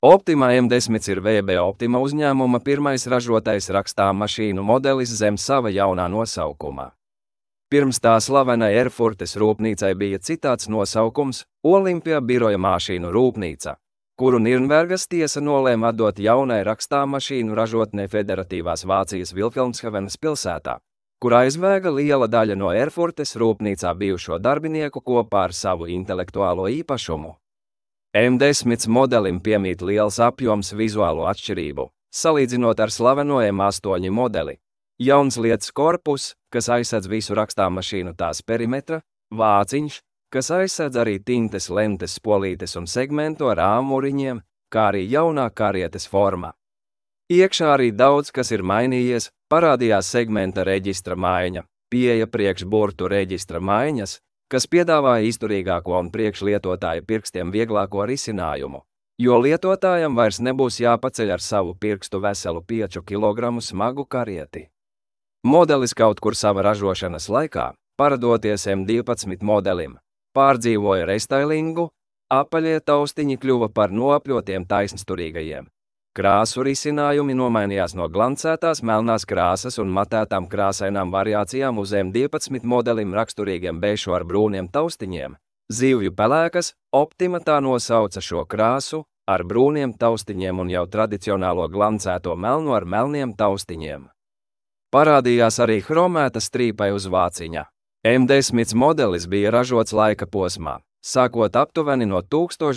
Optima M10 ir VB Optima uzņēmuma pirmais ražotais rakstāmmašīnu modelis zem sava jaunā nosaukuma. Pirms tā slavenai Erfurtes rūpnīcai bija citāds nosaukums – Olimpija biroja mašīnu rūpnīca, kuru Nirnbergas tiesa nolēma atdot jaunai rakstāmmašīnu ražotnei Federatīvās Vācijas Vilhelmshavenas pilsētā, kur aizvēga liela daļa no Erfurtes rūpnīcā bijušo darbinieku kopā ar savu intelektuālo īpašumu. M10 modelim piemīt liels apjoms vizuālo atšķirību, salīdzinot ar slaveno M8 modeli. Jauns lietas korpus, kas aizsedz visu rakstāmmašīnu tās perimetra, vāciņš, kas aizsedz arī tintes, lentes, spolītes un segmentu ar āmuriņiem, kā arī jaunā karietes forma. Iekšā arī daudz, kas ir mainījies, parādījās segmenta reģistra maiņa, pieeja priekšburtu reģistra maiņas, kas piedāvāja izturīgāko un priekšlietotāja pirkstiem vieglāko risinājumu, jo lietotājam vairs nebūs jāpaceļ ar savu pirkstu veselu 5 kg smagu karieti. Modelis kaut kur sava ražošanas laikā, paradoties M12 modelim, pārdzīvoja restailingu, apaļie taustiņi kļuva par noapļotiem taisnsturīgajiem. Krāsu risinājumi nomainījās no glancētās melnās krāsas un matētām krāsainām variācijām uz M12 modelim raksturīgiem beišu ar brūniem taustiņiem. Zivju pelēkas, Optima tā nosauca šo krāsu, ar brūniem taustiņiem un jau tradicionālo glancēto melnu ar melniem taustiņiem. Parādījās arī chromēta strīpai uz vāciņa. M10 modelis bija ražots laika posmā, sākot aptuveni no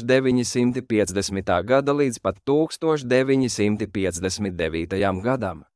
1950. gada līdz pat 1959. gadam.